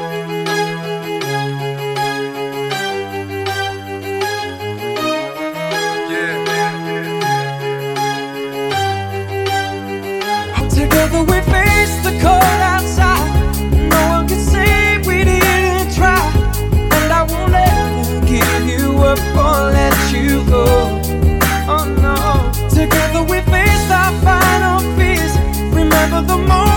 Together we face the cold outside. No one can say we didn't try. And I won't ever give you up or let you go. Oh no. Together we faced our final fears. Remember the moment